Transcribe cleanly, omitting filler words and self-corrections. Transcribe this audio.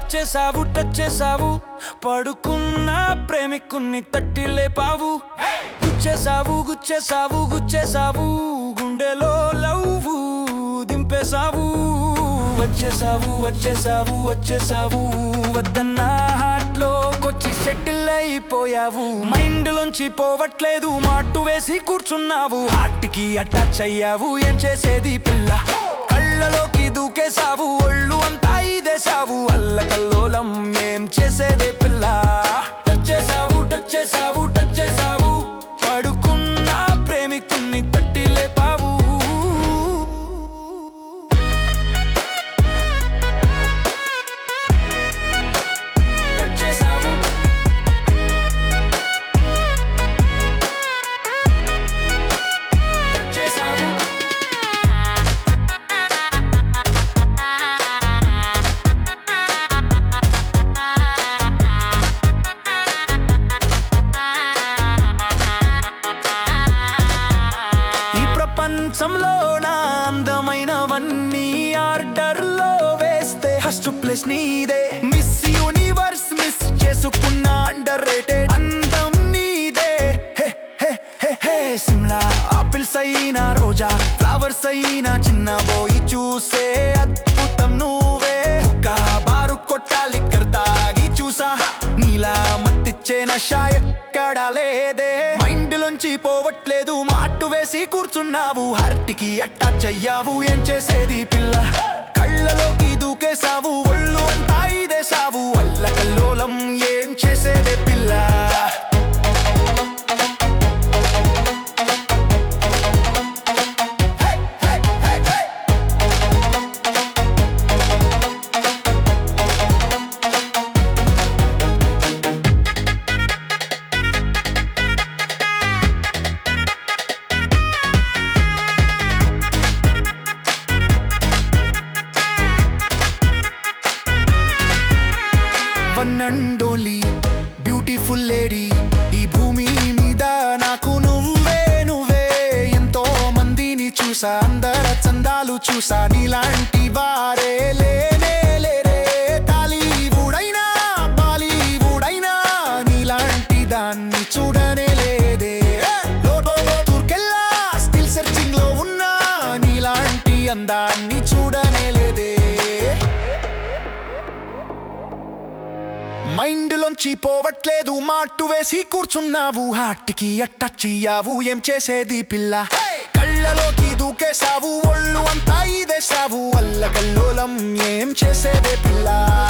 వచ్చేసావు టచ్ చేసావు పడుకున్న ప్రేమికున్ని తట్టి లేపావు గుచ్చేసావు గుండెలో లవ్వు దింపేసావు వచ్చేసావు వద్దన్న హార్ట్లో కొచ్చి సెటిల్ అయిపోయావు మైండ్ లోంచి పోవట్లేదు మాటు వేసి కూర్చున్నావు హార్ట్కి అటాచ్ అయ్యావు ఏం చేసేది పిల్ల కళ్ళలోకి దూకేసావు ఒళ్ళు అంతా ఇదేసావు అల్లకల్లోలం ఏం చేసేదే పిల్ల టచ్ చేసావు పడుకున్న ప్రేమికున్ని తట్టి లేపావు ప్రపంచంలో నా అందమైనవన్నీ ఆర్డర్లో వేస్తే ఫస్ట్ ప్లేస్ నీదే మిస్ యూనివర్స్ మిస్ చేసుకున్న అండర్ రేటెడ్ అందం నీదే సిమ్లా ఆపిల్స్ అయినా రోజా ఫ్లవర్స్ అయినా చిన్న బోయి చూసే అద్భుతం నువ్వే బారు కొట్టాలి తాగి చూసా నీలా మత్తిచ్చే నషా ఎక్కడా లేదే మైండ్ లోంచి పోవట్లేదు మాటు వేసి కూర్చున్నావు హార్ట్కి అటాచ్ అయ్యావు ఏం చేసేది పిల్ల కళ్ళలోకి దూకేసావు ఒళ్ళు అంతా ఇదేసావు అల్లకల్లోలం ఏం చేసేదే పిల్ల one and only beautiful lady ఈ భూమి మీద నాకు నువ్వే ఎంతో మందిని చూసా అందర చందాలు చూసా నీలాంటి వారే లేరే టాలీవుడ్ అయినా బాలీవుడ్ అయినా నీలాంటి దాన్ని చూడనే లేదే లోతుకెళ్ళా స్టిల్ సెర్చింగ్ లో ఉన్నా నీలాంటి అందాన్ని చూడనే లేదే మైండ్ లోంచి పోవట్లేదు మాటు వేసి కూర్చున్నావు హార్ట్కి అటాచ్ అయ్యావు ఏం చేసేది పిల్ల కళ్ళలోకి దూకేసావు ఒళ్ళు అంతా ఇదేసావు అల్లకల్లోలం ఏం చేసేదే పిల్ల